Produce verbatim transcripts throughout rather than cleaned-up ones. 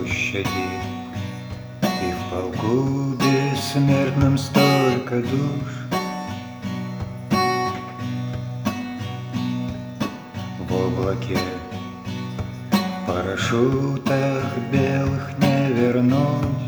площади, и в полку бессмертном столько душ. В облаке, в парашютах белых не вернуть.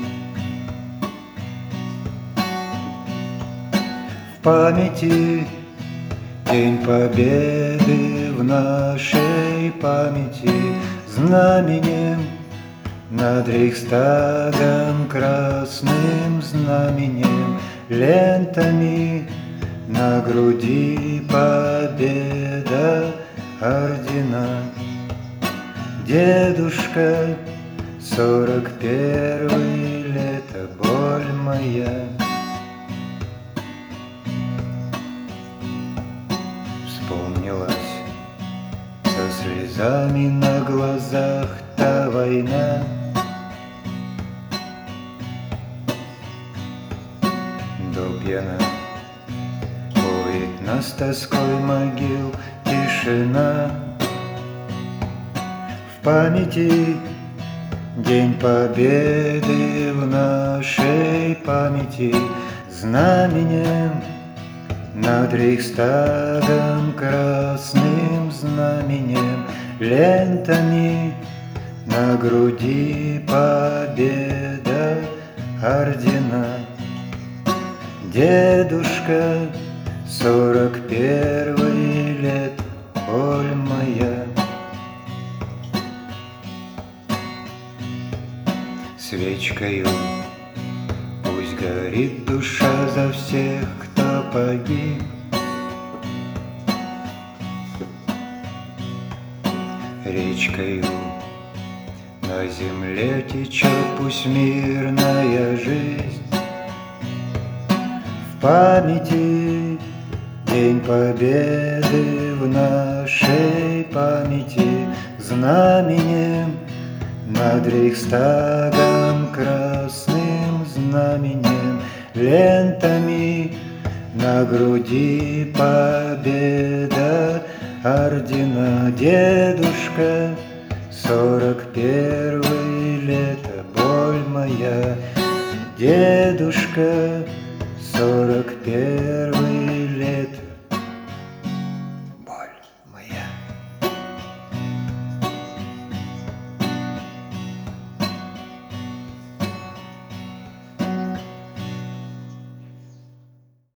В памяти День Победы, в нашей памяти знаменем над Рейхстагом, красным знаменем, лентами на груди победа, ордена. Дедушка, сорок первый, лето, боль моя. Вспомнилась со слезами на глазах та война. До пьяна поет нас тоской могил тишина. В памяти День Победы, в нашей памяти знаменем над Рейхстагом, красным знаменем, лентами на груди победа, ордена. Дедушка, сорок первый, лет, боль моя. Свечкою пусть горит душа за всех, кто погиб. Речкою на земле течет пусть мирная жизнь. В памяти День Победы, в нашей памяти знаменем над Рейхстагом, красным знаменем, лентами на груди победа, ордена. Дедушка, сорок первый, лето, боль моя. Дедушка, сорок первый.